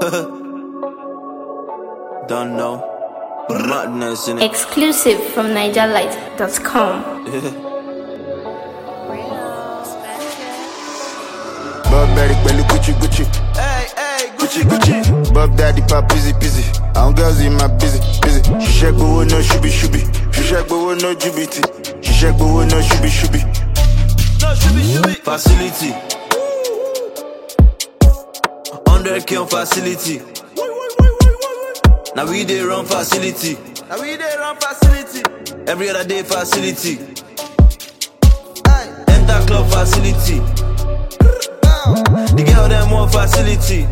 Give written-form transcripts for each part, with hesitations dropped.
Don't know. Madness in it. Exclusive from NigerLight.com. Bob Daddy, belly Gucci, Gucci. Hey, hey, Gucci, Gucci. Bob Daddy, pop busy, busy. I'm girls in my busy, busy. She shake but no shubi, shubi. She shake but no jubiti. She shake but no shubi, shubi. No, shubi. Facility. 100K on facility. Now we dey run facility. Every other day facility. Enter club facility. The girl them want facility.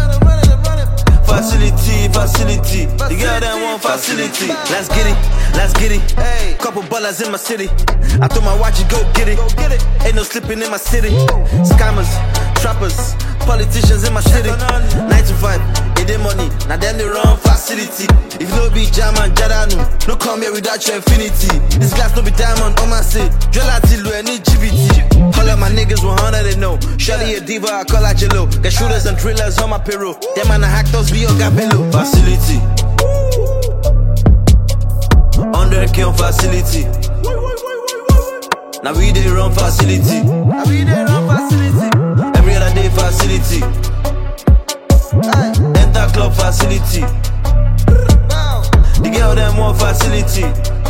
Facility. The girl them want facility. Let's get it. Couple ballers in my city. I told my watch you go get it. Ain't no slipping in my city. Scammers, trappers, politicians in my city. 9 to 5, it dey money. Now them they run facility. If no be German, Jadanu, no come here without your infinity. This glass no be diamond on my seat. Drill out till we need GBT. Call up my niggas 100 they know. Shorty a diva, I call out your low. Got shooters and drillers on my payroll. Them man a hackers be your gabello. Facility. 100K on facility. Now we dey run facility. Every other day facility. Enter club facility. The girl them want facility.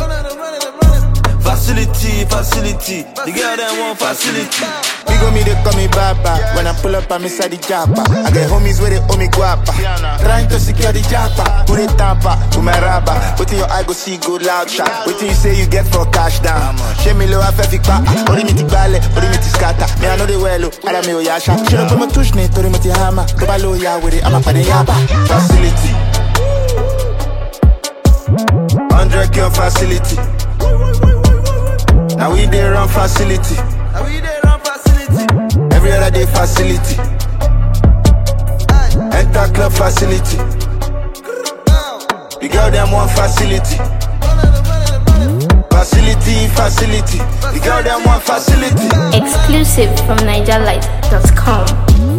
Facility. The girl them want facility. Big on me, they call me Baba. When I pull up, I'm inside the japa. I get homies where they owe me guapa. Trying to secure the japa. Put it tampa, put my rubber. Waiting your eye go see good loud shot. Waiting you say you get for cash down. Shame me low, I feel fit pa. Ori me ti bale, ori me ti scatter. Me I know the well, I me o yasha. She don't put my touch ne, tori me ti hammer. Go balo ya with it, I'm a pade yaba. Facility. 100K on facility. Now we dey run facility. Every other day facility. Enter club facility. The girl them want facility. Facility. The girl them want facility. Exclusive from NigerLight.com.